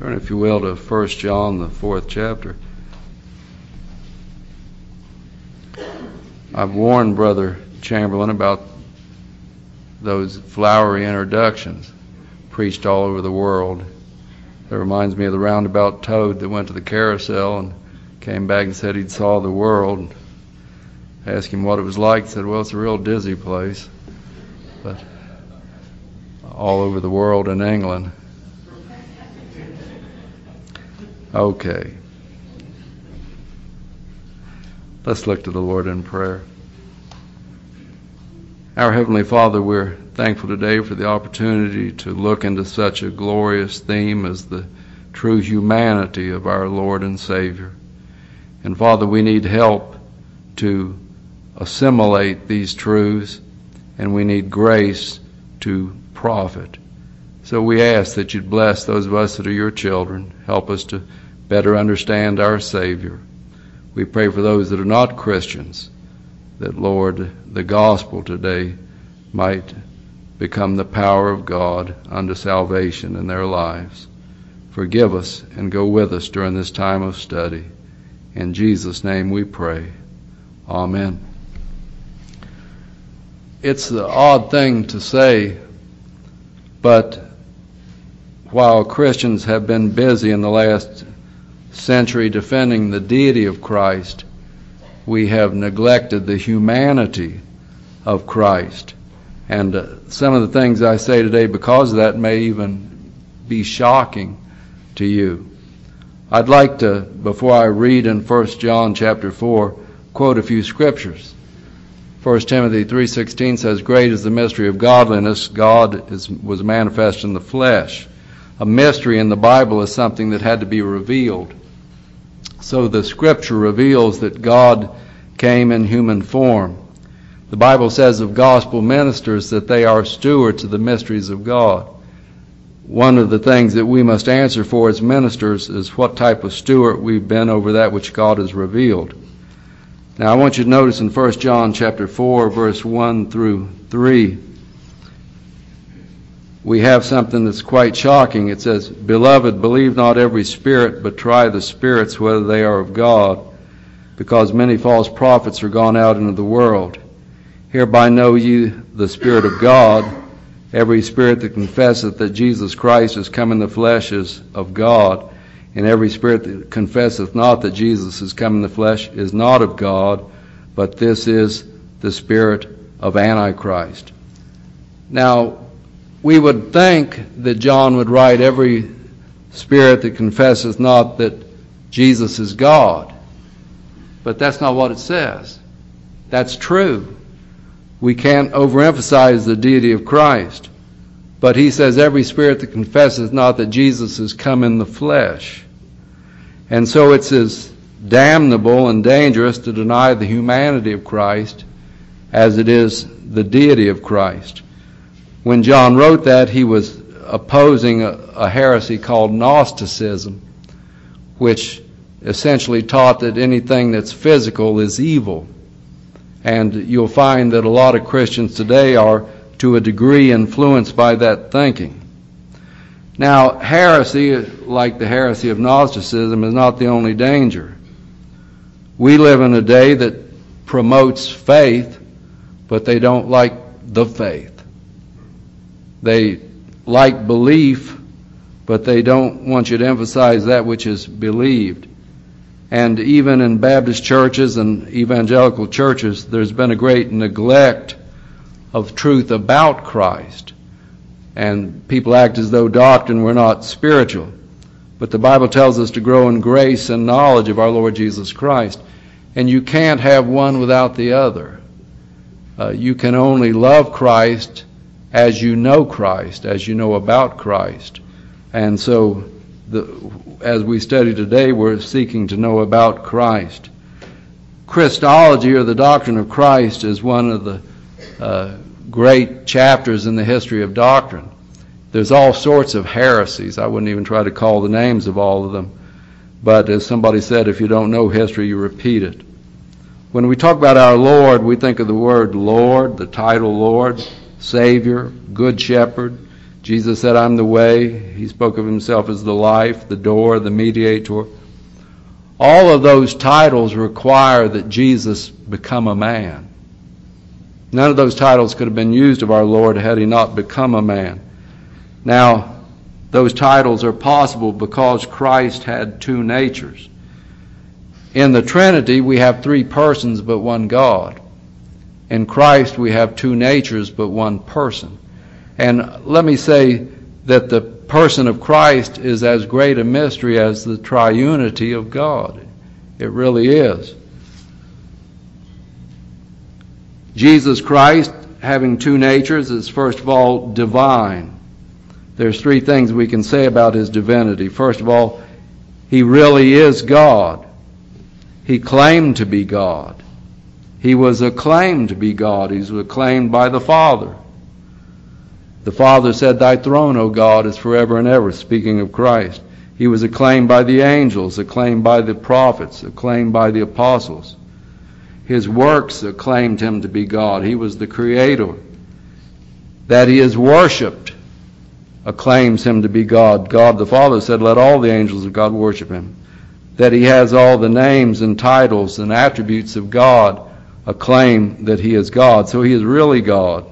Turn, if you will, to 1 John, the 4th chapter. I've warned Brother Chamberlain about those flowery introductions preached all over the world. That reminds me of the roundabout toad that went to the carousel and came back and said he'd saw the world. I asked him what it was like. He said, well, it's a real dizzy place, but all over the world in England. Okay. Let's look to the Lord in prayer. Our Heavenly Father, we're thankful today for the opportunity to look into such a glorious theme as the true humanity of our Lord and Savior. And Father, we need help to assimilate these truths, and we need grace to profit. So we ask that you'd bless those of us that are your children. Help us to better understand our Savior. We pray for those that are not Christians, that, Lord, the gospel today might become the power of God unto salvation in their lives. Forgive us and go with us during this time of study. In Jesus' name we pray. Amen. It's the odd thing to say, but while Christians have been busy in the last century defending the deity of Christ, we have neglected the humanity of Christ. And some of the things I say today because of that may even be shocking to you. I'd like to, before I read in 1 John chapter 4, quote a few scriptures. 1 Timothy 3:16 says, great is the mystery of godliness. God was manifest in the flesh. A mystery in the Bible is something that had to be revealed. So the Scripture reveals that God came in human form. The Bible says of gospel ministers that they are stewards of the mysteries of God. One of the things that we must answer for as ministers is what type of steward we've been over that which God has revealed. Now I want you to notice in 1 John chapter 4, verse 1 through 3, we have something that's quite shocking. It says, beloved, believe not every spirit, but try the spirits whether they are of God, because many false prophets are gone out into the world. Hereby know ye the Spirit of God. Every spirit that confesseth that Jesus Christ is come in the flesh is of God, and every spirit that confesseth not that Jesus is come in the flesh is not of God, but this is the spirit of Antichrist. Now, we would think that John would write every spirit that confesseth not that Jesus is God. But that's not what it says. That's true. We can't overemphasize the deity of Christ. But he says every spirit that confesseth not that Jesus is come in the flesh. And so it's as damnable and dangerous to deny the humanity of Christ as it is the deity of Christ. When John wrote that, he was opposing a heresy called Gnosticism, which essentially taught that anything that's physical is evil. And you'll find that a lot of Christians today are, to a degree, influenced by that thinking. Now, heresy, like the heresy of Gnosticism, is not the only danger. We live in a day that promotes faith, but they don't like the faith. They like belief, but they don't want you to emphasize that which is believed. And even in Baptist churches and evangelical churches, there's been a great neglect of truth about Christ. And people act as though doctrine were not spiritual. But the Bible tells us to grow in grace and knowledge of our Lord Jesus Christ. And you can't have one without the other. You can only love Christ as you know Christ, as you know about Christ. And so, as we study today, we're seeking to know about Christ. Christology, or the doctrine of Christ, is one of the great chapters in the history of doctrine. There's all sorts of heresies. I wouldn't even try to call the names of all of them. But as somebody said, if you don't know history, you repeat it. When we talk about our Lord, we think of the word Lord, the title Lord, Savior, Good Shepherd, Jesus said, I'm the way. He spoke of himself as the life, the door, the mediator. All of those titles require that Jesus become a man. None of those titles could have been used of our Lord had he not become a man. Now, those titles are possible because Christ had two natures. In the Trinity, we have three persons but one God. In Christ, we have two natures but one person. And let me say that the person of Christ is as great a mystery as the triunity of God. It really is. Jesus Christ, having two natures, is first of all divine. There's three things we can say about his divinity. First of all, he really is God. He claimed to be God. He was acclaimed to be God. He was acclaimed by the Father. The Father said, Thy throne, O God, is forever and ever, speaking of Christ. He was acclaimed by the angels, acclaimed by the prophets, acclaimed by the apostles. His works acclaimed him to be God. He was the Creator. That he is worshipped acclaims him to be God. God the Father said, Let all the angels of God worship him. That he has all the names and titles and attributes of God acclaim that he is God. So he is really God.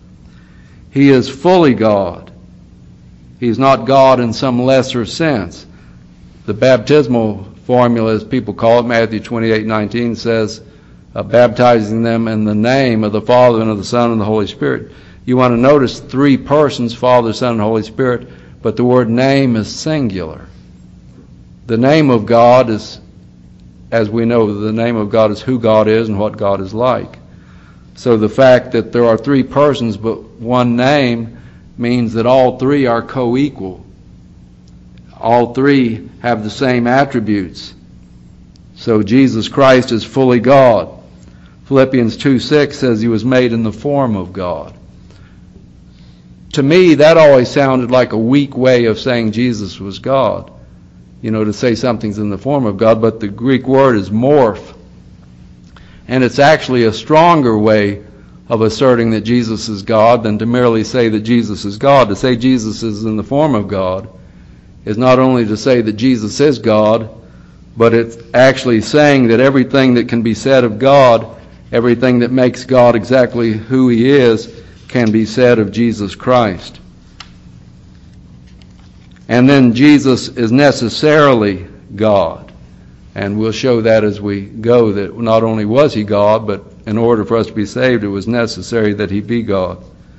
He is fully God. He's not God in some lesser sense. The baptismal formula, as people call it, Matthew 28:19 says, baptizing them in the name of the Father and of the Son and the Holy Spirit. You want to notice three persons, Father, Son, and Holy Spirit, but the word name is singular. The name of God is, as we know, the name of God is who God is and what God is like. So the fact that there are three persons but one name means that all three are co-equal. All three have the same attributes. So Jesus Christ is fully God. Philippians 2:6 says he was made in the form of God. To me, that always sounded like a weak way of saying Jesus was God. You know, to say something's in the form of God, but the Greek word is morph. And it's actually a stronger way of asserting that Jesus is God than to merely say that Jesus is God. To say Jesus is in the form of God is not only to say that Jesus is God, but it's actually saying that everything that can be said of God, everything that makes God exactly who he is, can be said of Jesus Christ. And then Jesus is necessarily God. And we'll show that as we go, that not only was he God, but in order for us to be saved, it was necessary that he be God.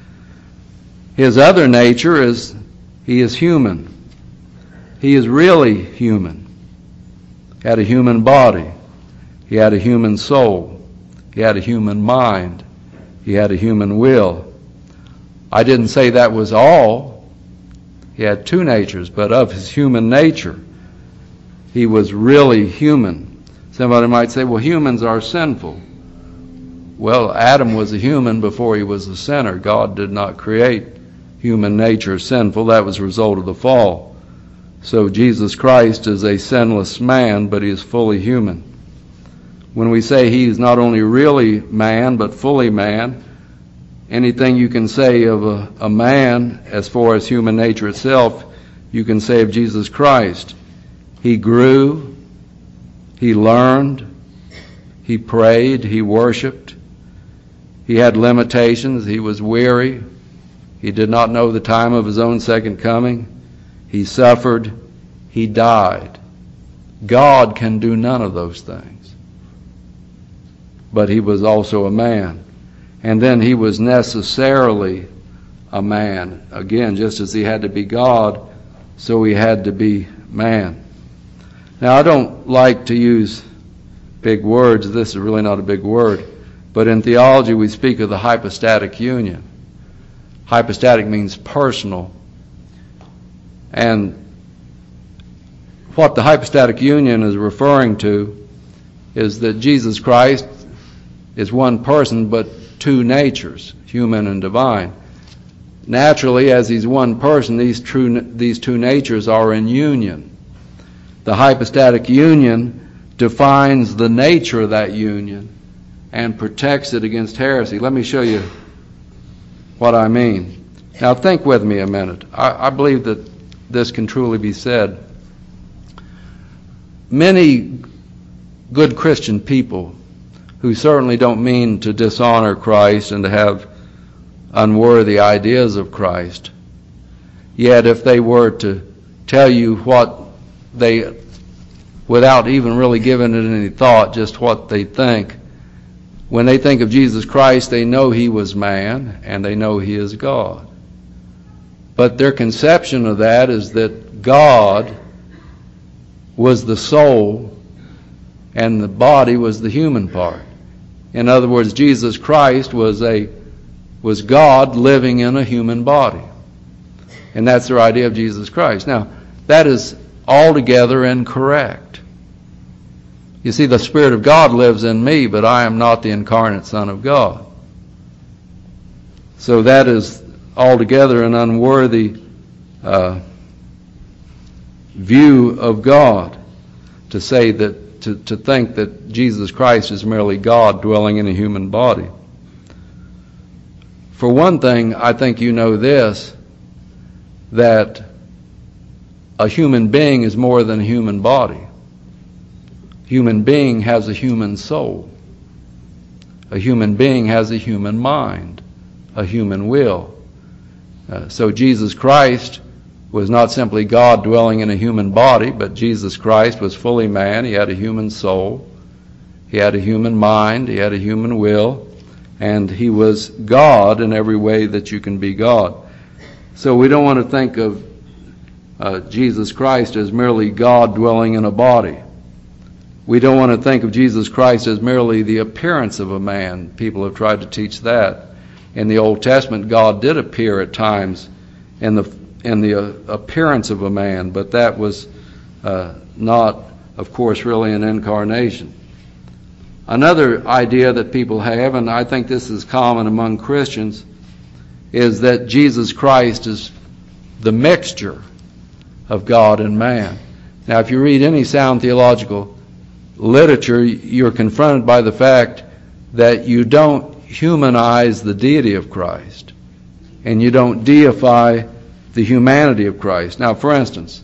His other nature is he is human. He is really human. He had a human body. He had a human soul. He had a human mind. He had a human will. I didn't say that was all. He had two natures, but of his human nature, he was really human. Somebody might say, well, humans are sinful. Well, Adam was a human before he was a sinner. God did not create human nature sinful. That was a result of the fall. So Jesus Christ is a sinless man, but he is fully human. When we say he is not only really man, but fully man, anything you can say of a man as far as human nature itself, you can say of Jesus Christ. He grew, he learned, he prayed, he worshiped. He had limitations, he was weary, he did not know the time of his own second coming. He suffered, he died. God can do none of those things. But he was also a man. And then he was necessarily a man. Again, just as he had to be God, so he had to be man. Now, I don't like to use big words. This is really not a big word. But in theology, we speak of the hypostatic union. Hypostatic means personal. And what the hypostatic union is referring to is that Jesus Christ is one person, but two natures, human and divine. Naturally, as he's one person, these two natures are in union. The hypostatic union defines the nature of that union and protects it against heresy. Let me show you what I mean. Now think with me a minute. I believe that this can truly be said. Many good Christian people who certainly don't mean to dishonor Christ and to have unworthy ideas of Christ, yet if they were to tell you what they, without even really giving it any thought, just what they think, when they think of Jesus Christ, they know He was man and they know He is God. But their conception of that is that God was the soul and the body was the human part. In other words, Jesus Christ was God living in a human body. And that's their idea of Jesus Christ. Now, that is altogether incorrect. You see, the Spirit of God lives in me, but I am not the incarnate Son of God. So that is altogether an unworthy view of God, to say that, to think that Jesus Christ is merely God dwelling in a human body. For one thing, I think you know this, that a human being is more than a human body. Human being has a human soul. A human being has a human mind, a human will. So Jesus Christ was not simply God dwelling in a human body, but Jesus Christ was fully man. He had a human soul. He had a human mind. He had a human will. And He was God in every way that you can be God. So we don't want to think of Jesus Christ as merely God dwelling in a body. We don't want to think of Jesus Christ as merely the appearance of a man. People have tried to teach that. In the Old Testament, God did appear at times in the appearance of a man, but that was not, of course, really an incarnation. Another idea that people have, and I think this is common among Christians, is that Jesus Christ is the mixture of God and man. Now, if you read any sound theological literature, you're confronted by the fact that you don't humanize the deity of Christ, and you don't deify the humanity of Christ. Now, for instance,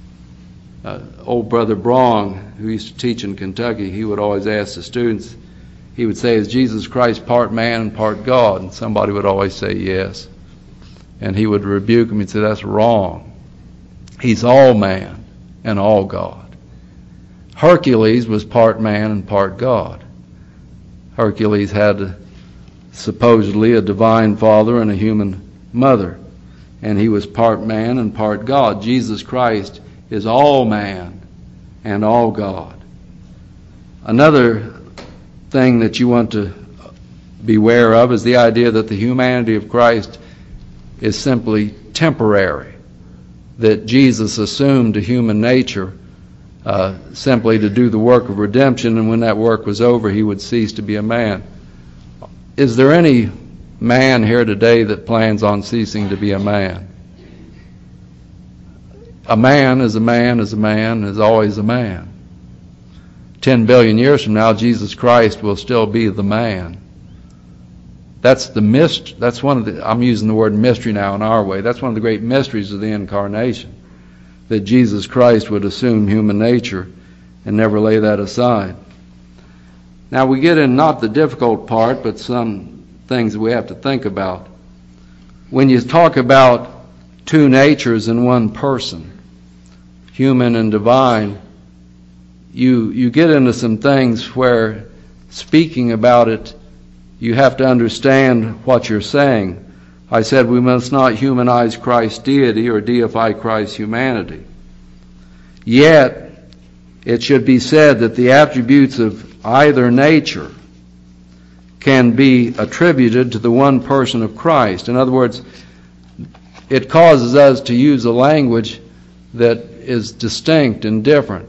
old Brother Brong, who used to teach in Kentucky, he would always ask the students, he would say, is Jesus Christ part man and part God? And somebody would always say yes. And he would rebuke them and say, that's wrong. He's all man and all God. Hercules was part man and part God. Hercules had supposedly a divine father and a human mother, and he was part man and part God. Jesus Christ is all man and all God. Another thing that you want to beware of is the idea that the humanity of Christ is simply temporary, that Jesus assumed a human nature simply to do the work of redemption, and when that work was over, He would cease to be a man. Is there any man here today that plans on ceasing to be a man? A man is a man is a man is always a man. 10 billion years from now, Jesus Christ will still be the man. That's one of the, I'm using the word mystery now in our way, that's one of the great mysteries of the incarnation, that Jesus Christ would assume human nature and never lay that aside. Now we get in not the difficult part, but some things that we have to think about. When you talk about two natures in one person, human and divine, you get into some things where, speaking about it, you have to understand what you're saying. I said we must not humanize Christ's deity or deify Christ's humanity. Yet, it should be said that the attributes of either nature can be attributed to the one person of Christ. In other words, it causes us to use a language that is distinct and different.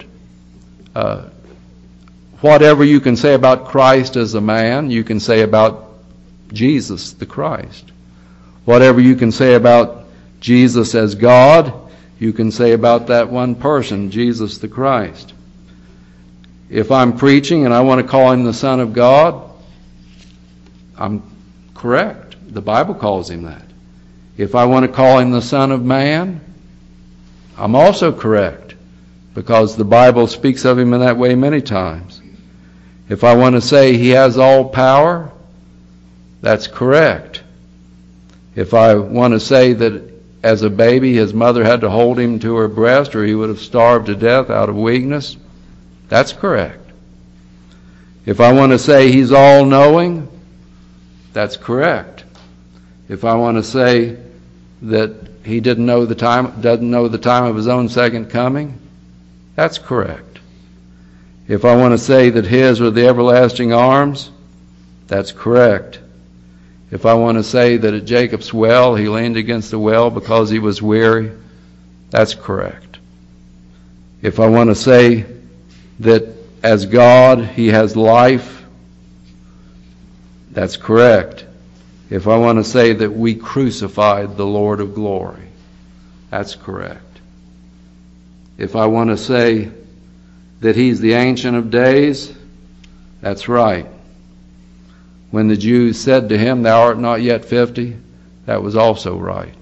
Whatever you can say about Christ as a man, you can say about Jesus the Christ. Whatever you can say about Jesus as God, you can say about that one person, Jesus the Christ. If I'm preaching and I want to call Him the Son of God, I'm correct. The Bible calls Him that. If I want to call him the Son of Man, I'm also correct, because the Bible speaks of him in that way many times. If I want to say he has all power, that's correct. If I want to say that as a baby his mother had to hold him to her breast or he would have starved to death out of weakness, that's correct. If I want to say he's all-knowing, that's correct. If I want to say that he doesn't know the time of his own second coming, that's correct. If I want to say that his are the everlasting arms, that's correct. If I want to say that at Jacob's well he leaned against the well because he was weary, that's correct. If I want to say that as God he has life, that's correct. If I want to say that we crucified the Lord of glory, that's correct. If I want to say that he's the Ancient of Days, that's right. When the Jews said to him, "Thou art not yet 50," that was also right.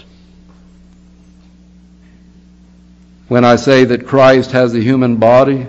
When I say that Christ has a human body,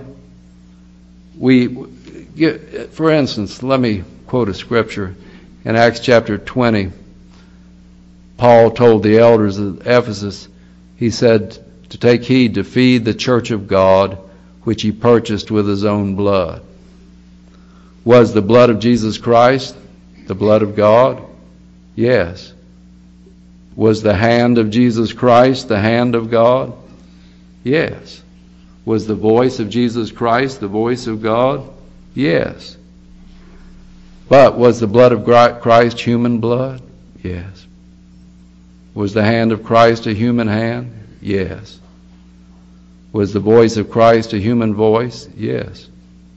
for instance, let me quote a scripture. In Acts chapter 20, Paul told the elders of Ephesus, he said, to take heed to feed the church of God, which he purchased with his own blood. Was the blood of Jesus Christ the blood of God? Yes. Was the hand of Jesus Christ the hand of God? Yes. Was the voice of Jesus Christ the voice of God? Yes. But was the blood of Christ human blood? Yes. Was the hand of Christ a human hand? Yes. Was the voice of Christ a human voice? Yes.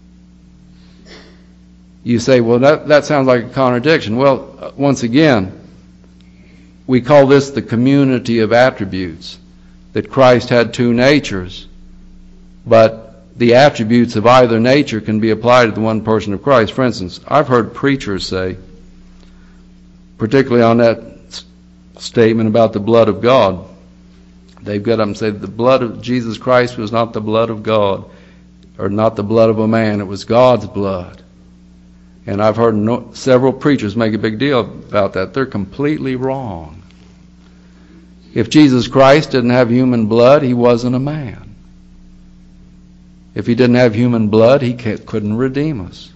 You say, well, that sounds like a contradiction. Well, once again, we call this the community of attributes, that Christ had two natures, but the attributes of either nature can be applied to the one person of Christ. For instance, I've heard preachers say, particularly on that statement about the blood of God, they've got up and said the blood of Jesus Christ was not the blood of God, or not the blood of a man, it was God's blood. And I've heard several preachers make a big deal about that. They're completely wrong. If Jesus Christ didn't have human blood, he wasn't a man. If he didn't have human blood, he couldn't redeem us.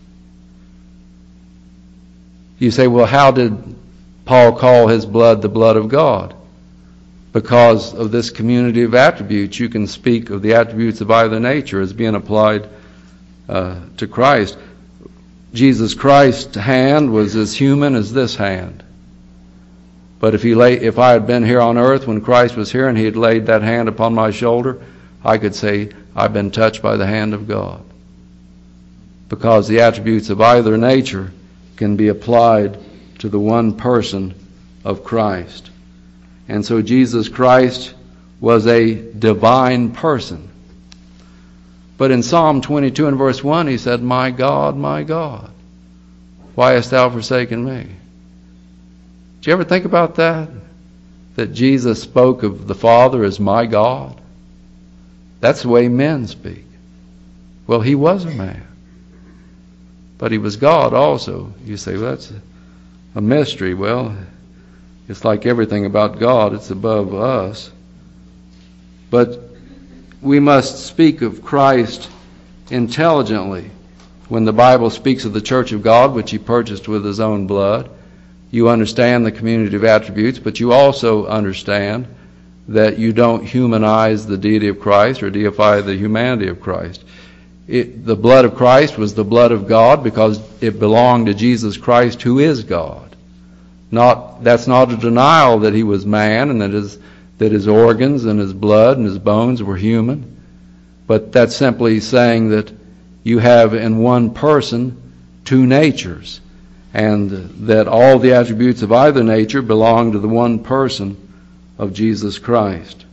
You say, well, how did Paul call his blood the blood of God? Because of this community of attributes, you can speak of the attributes of either nature as being applied to Christ. Jesus Christ's hand was as human as this hand. But if I had been here on earth when Christ was here and he had laid that hand upon my shoulder, I could say, I've been touched by the hand of God. Because the attributes of either nature can be applied to the one person of Christ. And so Jesus Christ was a divine person. But in Psalm 22 and verse 1, he said, my God, why hast thou forsaken me? Did you ever think about that? That Jesus spoke of the Father as my God? That's the way men speak. Well, he was a man. But he was God also. You say, well, that's a mystery. Well, it's like everything about God. It's above us. But we must speak of Christ intelligently. When the Bible speaks of the church of God, which he purchased with his own blood, you understand the community of attributes, but you also understand that you don't humanize the deity of Christ or deify the humanity of Christ. The blood of Christ was the blood of God because it belonged to Jesus Christ, who is God. That's not a denial that he was man and that his organs and his blood and his bones were human, but that's simply saying that you have in one person two natures, and that all the attributes of either nature belong to the one person of Jesus Christ.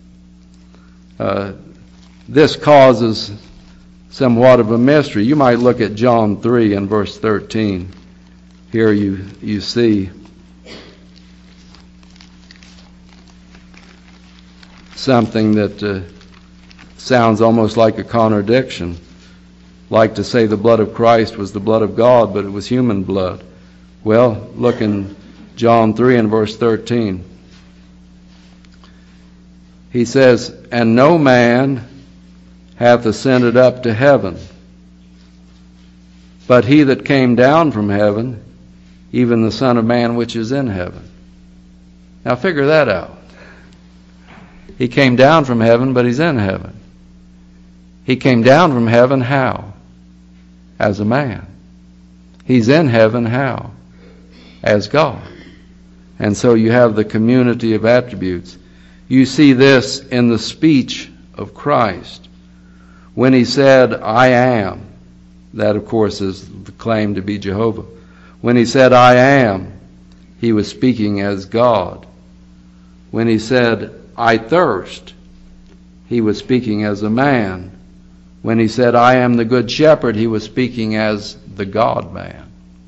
This causes somewhat of a mystery. You might look at John 3 and verse 13. Here you see something that sounds almost like a contradiction, like to say the blood of Christ was the blood of God, but it was human blood. Well, look in John 3 and verse 13. He says, "And no man hath ascended up to heaven, but he that came down from heaven, even the Son of Man which is in heaven." Now figure that out. He came down from heaven, but he's in heaven. He came down from heaven how? As a man. He's in heaven how? As God. And so you have the community of attributes. You see this in the speech of Christ. When he said, "I am," that of course is the claim to be Jehovah. When he said, "I am," he was speaking as God. When he said, "I thirst," he was speaking as a man. When he said, "I am the good shepherd," he was speaking as the God-man.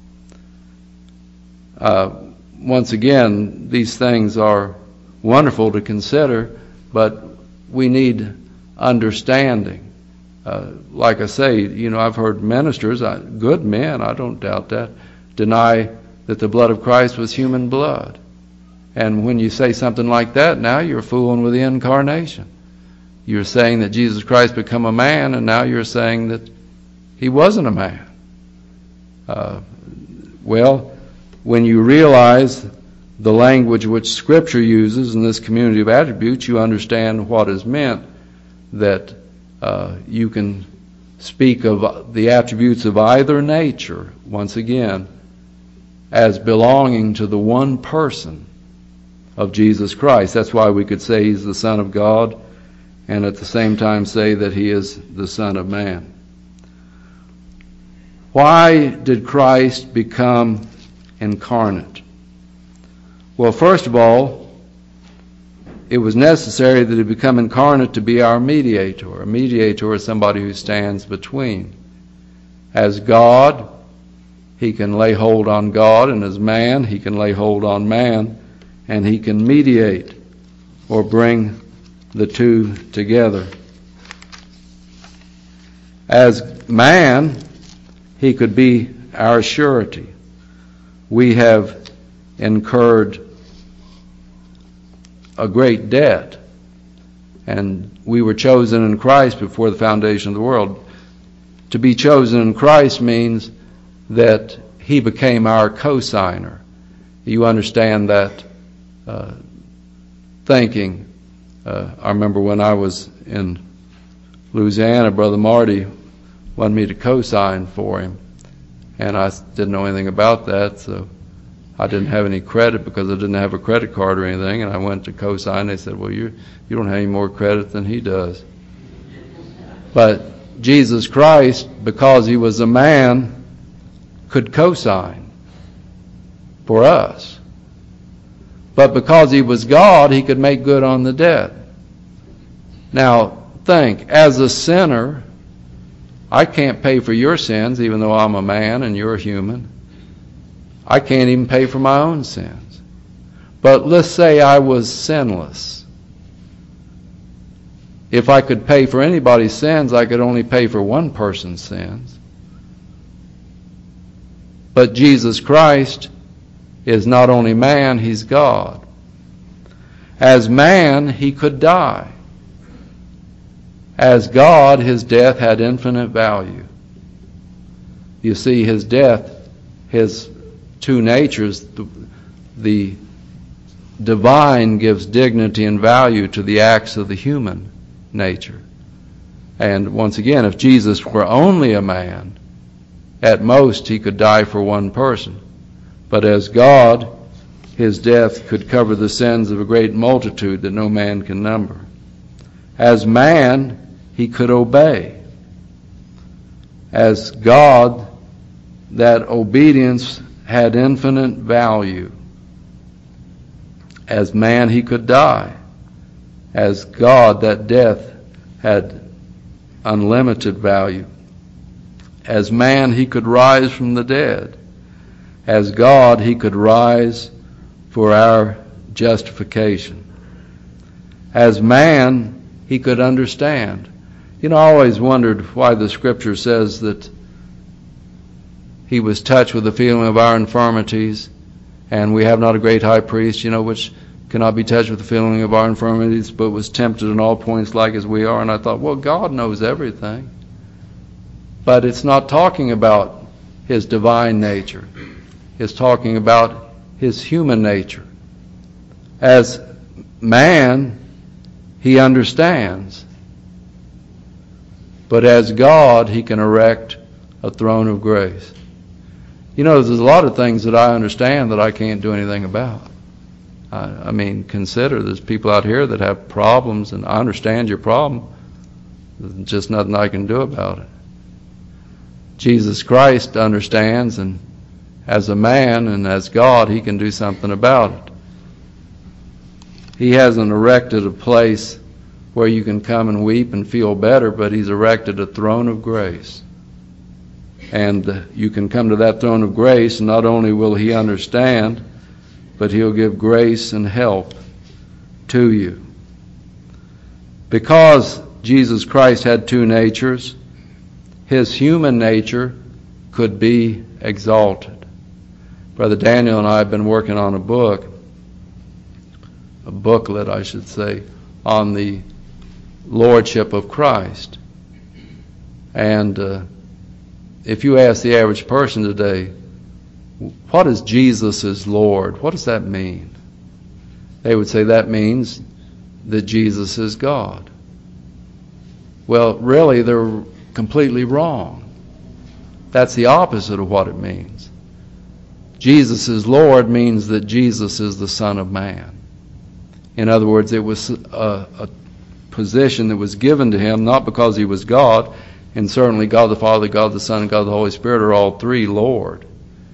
Once again, these things are wonderful to consider, but we need understanding. Like I say, I've heard ministers, good men, I don't doubt that, deny that the blood of Christ was human blood. And when you say something like that, now you're fooling with the incarnation. You're saying that Jesus Christ became a man, and now you're saying that he wasn't a man. Well, when you realize the language which Scripture uses in this community of attributes, you understand what is meant, that you can speak of the attributes of either nature, once again, as belonging to the one person of Jesus Christ. That's why we could say he's the Son of God and at the same time say that he is the Son of Man. Why did Christ become incarnate? Well, first of all, it was necessary that he become incarnate to be our mediator. A mediator is somebody who stands between. As God, he can lay hold on God, and as man, he can lay hold on man, and he can mediate or bring the two together. As man, he could be our surety. We have incurred a great debt, and we were chosen in Christ before the foundation of the world. To be chosen in Christ means that he became our co-signer. You understand that thinking. I remember when I was in Louisiana, Brother Marty wanted me to co-sign for him, and I didn't know anything about that, so I didn't have any credit because I didn't have a credit card or anything, and I went to co-sign. They said, "Well, you don't have any more credit than he does." But Jesus Christ, because he was a man, could co-sign for us. But because he was God, he could make good on the debt. Now, think, as a sinner, I can't pay for your sins, even though I'm a man and you're a human. I can't even pay for my own sins. But let's say I was sinless. If I could pay for anybody's sins, I could only pay for one person's sins. But Jesus Christ is not only man, he's God. As man, he could die. As God, his death had infinite value. You see, his death, his two natures, the divine gives dignity and value to the acts of the human nature. And once again, if Jesus were only a man, at most he could die for one person. But as God, his death could cover the sins of a great multitude that no man can number. As man, he could obey. As God, that obedience had infinite value. As man, he could die. As God, that death had unlimited value. As man, he could rise from the dead. As God, he could rise for our justification. As man, he could understand. You know, I always wondered why the Scripture says that he was touched with the feeling of our infirmities, and we have not a great high priest, which cannot be touched with the feeling of our infirmities, but was tempted in all points like as we are. And I thought, well, God knows everything. But it's not talking about his divine nature. It's talking about his human nature. As man, he understands. But as God, he can erect a throne of grace. There's a lot of things that I understand that I can't do anything about. Consider there's people out here that have problems, and I understand your problem. There's just nothing I can do about it. Jesus Christ understands, and as a man and as God, he can do something about it. He hasn't erected a place where you can come and weep and feel better, but he's erected a throne of grace. And you can come to that throne of grace, and not only will he understand, but he'll give grace and help to you. Because Jesus Christ had two natures, his human nature could be exalted. Brother Daniel and I have been working on a booklet, I should say, on the Lordship of Christ. And if you ask the average person today, what is Jesus is Lord? What does that mean? They would say that means that Jesus is God. Well, really, they're completely wrong. That's the opposite of what it means. Jesus is Lord means that Jesus is the Son of Man. In other words, it was a position that was given to him, not because he was God, and certainly God the Father, God the Son, and God the Holy Spirit are all three Lord.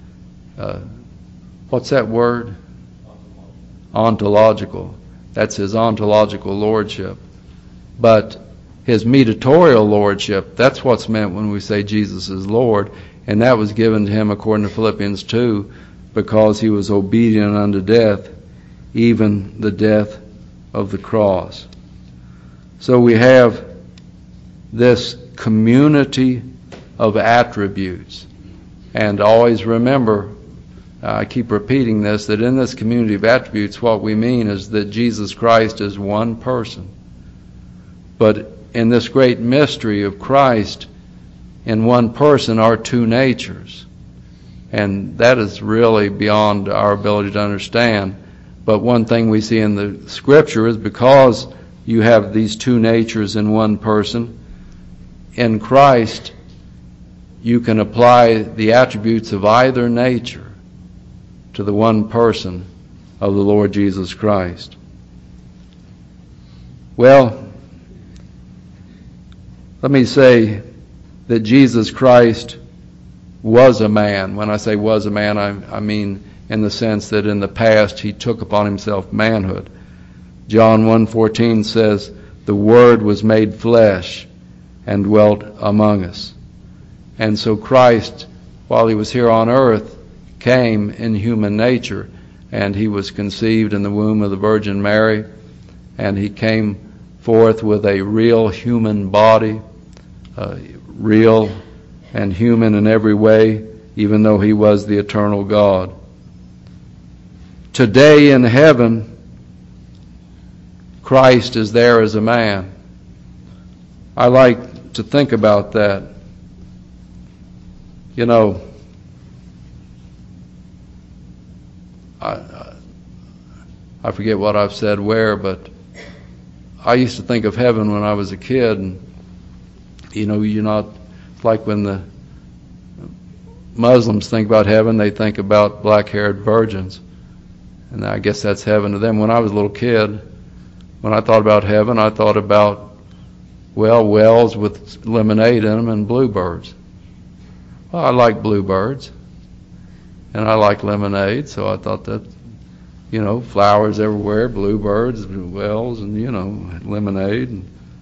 What's that word? Ontological. That's his ontological lordship. But his mediatorial lordship, that's what's meant when we say Jesus is Lord, and that was given to him according to Philippians 2, because he was obedient unto death, even the death of the cross. So we have this community of attributes. And always remember, I keep repeating this, that in this community of attributes, what we mean is that Jesus Christ is one person. But in this great mystery of Christ, in one person are two natures. And that is really beyond our ability to understand. But one thing we see in the Scripture is because you have these two natures in one person, in Christ, you can apply the attributes of either nature to the one person of the Lord Jesus Christ. Well, let me say that Jesus Christ was a man. When I say was a man, I mean in the sense that in the past he took upon himself manhood. John 1:14 says, "The Word was made flesh and dwelt among us." And so Christ, while he was here on earth, came in human nature, and he was conceived in the womb of the Virgin Mary, and he came forth with a real human body, real and human in every way, even though he was the eternal God. Today in heaven, Christ is there as a man. I like to think about that. You know, I forget what I've said where, but I used to think of heaven when I was a kid, and it's like when the Muslims think about heaven, they think about black-haired virgins, and I guess that's heaven to them. When I was a little kid, when I thought about heaven, I thought about, wells with lemonade in them and bluebirds. Well, I like bluebirds, and I like lemonade, so I thought that, flowers everywhere, bluebirds, wells, and, lemonade.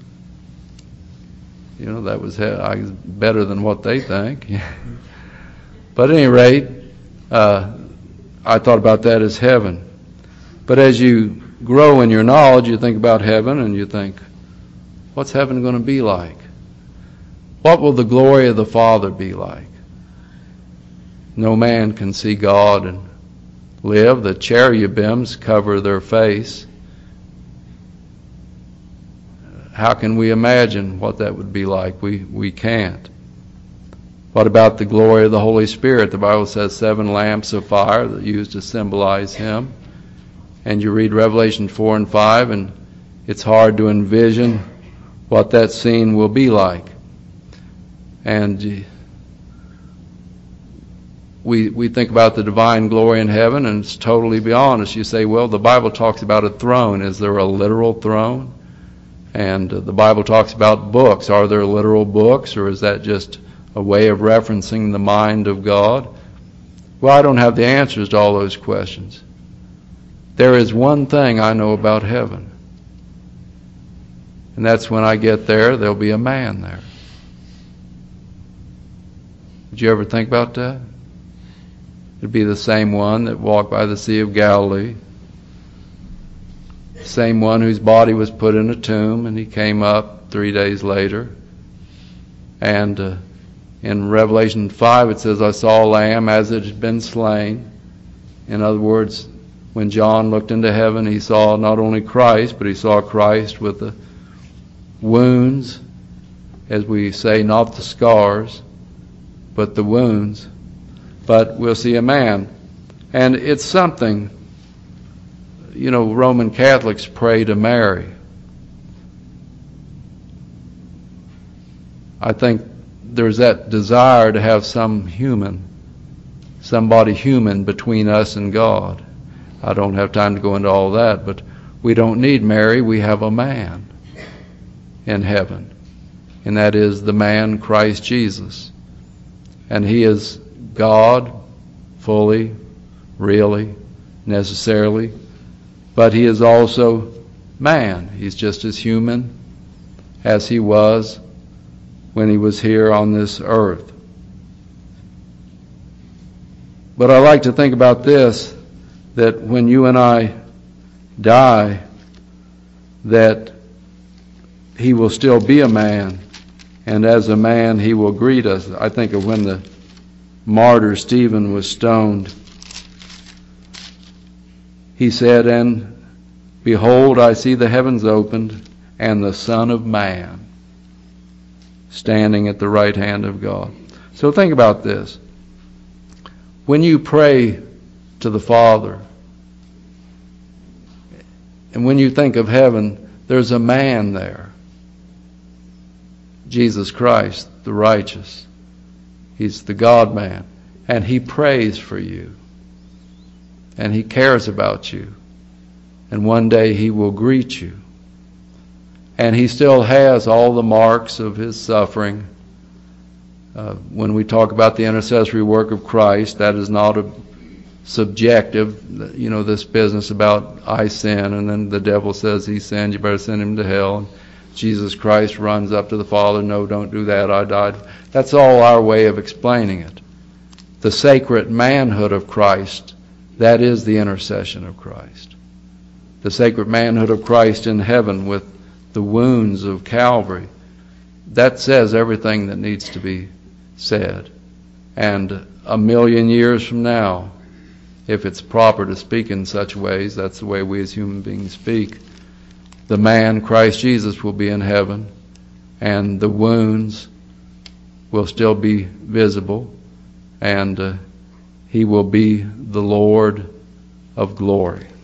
And, that was better than what they think. But at any rate, I thought about that as heaven. But as you grow in your knowledge, you think about heaven and you think, what's heaven going to be like? What will the glory of the Father be like? No man can see God and live. The cherubims cover their face. How can we imagine what that would be like? We can't. What about the glory of the Holy Spirit? The Bible says 7 lamps of fire that are used to symbolize Him. And you read Revelation 4 and 5, and it's hard to envision what that scene will be like. And we think about the divine glory in heaven, and it's totally beyond us. You say, well, the Bible talks about a throne. Is there a literal throne? And the Bible talks about books. Are there literal books, or is that just a way of referencing the mind of God? Well, I don't have the answers to all those questions. There is one thing I know about heaven, and that's when I get there, there'll be a man there. Did you ever think about that? It'd be the same one that walked by the Sea of Galilee, the same one whose body was put in a tomb, and he came up 3 days later. And in Revelation 5 it says, I saw a lamb as it had been slain. In other words, when John looked into heaven, he saw not only Christ, but he saw Christ with the wounds, as we say, not the scars, but the wounds. But we'll see a man. And it's something, you know, Roman Catholics pray to Mary. I think there's that desire to have somebody human between us and God. I don't have time to go into all that, but we don't need Mary. We have a man in heaven, and that is the man Christ Jesus. And He is God fully, really, necessarily, but He is also man. He's just as human as He was when He was here on this earth. But I like to think about this, that when you and I die, that He will still be a man, and as a man He will greet us. I think of when the martyr Stephen was stoned. He said, and behold, I see the heavens opened, and the Son of Man standing at the right hand of God. So think about this. When you pray to the Father, and when you think of heaven, there's a man there. Jesus Christ, the righteous. He's the God-man. And He prays for you. And He cares about you. And one day He will greet you. And He still has all the marks of His suffering. When we talk about the intercessory work of Christ, that is not a subjective, you know, this business about I sin, and then the devil says he sinned, you better send him to hell. And Jesus Christ runs up to the Father, no, don't do that, I died. That's all our way of explaining it. The sacred manhood of Christ, that is the intercession of Christ. The sacred manhood of Christ in heaven with the wounds of Calvary, that says everything that needs to be said. And 1,000,000 years from now, if it's proper to speak in such ways, that's the way we as human beings speak, the man, Christ Jesus, will be in heaven, and the wounds will still be visible, and He will be the Lord of glory.